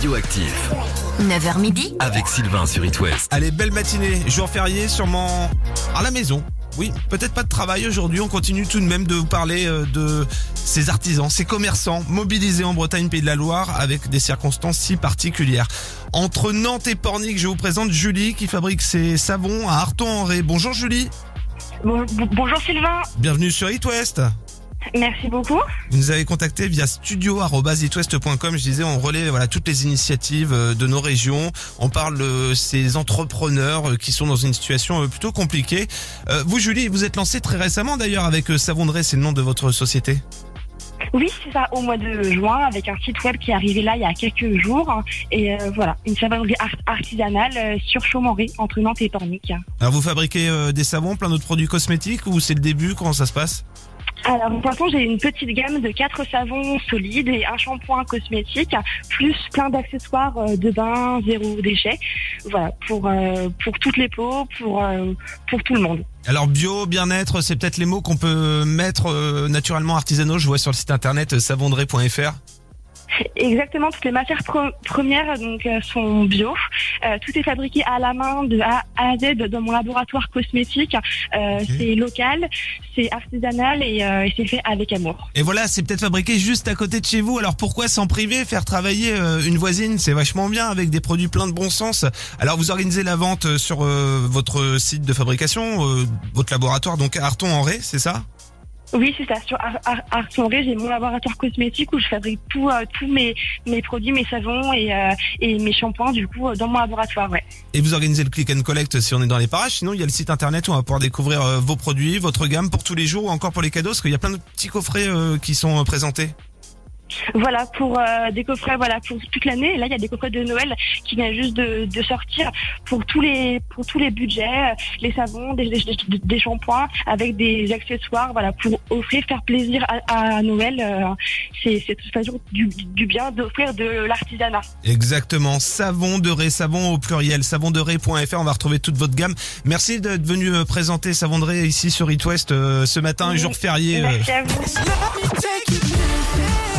Radioactif. 9h midi. Avec Sylvain sur It West. Allez, belle matinée, jour férié sûrement à la maison. Oui, peut-être pas de travail aujourd'hui, on continue tout de même de vous parler de ces artisans, ces commerçants mobilisés en Bretagne, Pays de la Loire avec des circonstances si particulières. Entre Nantes et Pornic, je vous présente Julie qui fabrique ses savons à Arthon-en-Ré. Bonjour Julie. Bonjour Sylvain, Bienvenue sur It West. merci beaucoup. Vous nous avez contacté via studio@itwest.com. Je disais, on relaie toutes les initiatives de nos régions. On parle de ces entrepreneurs qui sont dans une situation plutôt compliquée. Vous Julie, vous êtes lancée très récemment d'ailleurs avec Savon de Ré, c'est le nom de votre société. Oui, c'est ça, au mois de juin, avec un site web qui est arrivé là il y a quelques jours. Et voilà, une savonnerie artisanale sur Chaumont-Ré, entre Nantes et Pornic. Alors vous fabriquez des savons, plein d'autres produits cosmétiques ou c'est le début? Comment ça se passe? Alors, pour l'instant, j'ai une petite gamme de 4 savons solides et un shampoing cosmétique, plus plein d'accessoires de bain, zéro déchet. Voilà, pour toutes les peaux, pour tout le monde. Alors bio, bien-être, c'est peut-être les mots qu'on peut mettre naturellement artisanaux. Je vois sur le site internet savonderet.fr. Exactement, toutes les matières premières sont bio. Tout est fabriqué à la main de A à Z dans mon laboratoire cosmétique. Okay. C'est local, c'est artisanal et c'est fait avec amour. Et voilà, c'est peut-être fabriqué juste à côté de chez vous. Alors pourquoi s'en priver, faire travailler une voisine? C'est vachement bien avec des produits pleins de bon sens. Alors vous organisez la vente sur votre site de fabrication, votre laboratoire, donc à Arthon-en-Ré, c'est ça? Oui, c'est ça. Sur Arthon-en-Ré, j'ai mon laboratoire cosmétique où je fabrique tous mes produits, mes savons et mes shampoings du coup dans mon laboratoire. Ouais. Et vous organisez le click and collect si on est dans les parages. Sinon, il y a le site internet où on va pouvoir découvrir vos produits, votre gamme pour tous les jours ou encore pour les cadeaux, parce qu'il y a plein de petits coffrets qui sont présentés. Voilà, pour des coffrets, pour toute l'année. Et là, il y a des coffrets de Noël qui viennent juste de sortir pour tous les budgets, les savons, des shampoings avec des accessoires, pour offrir, faire plaisir à Noël. C'est de toute façon du bien d'offrir de l'artisanat. Exactement, Savon de Ré, savon au pluriel, savonderet.fr. On va retrouver toute votre gamme. Merci d'être venu présenter Savon de Ré ici sur It West ce matin, jour férié. Merci à vous.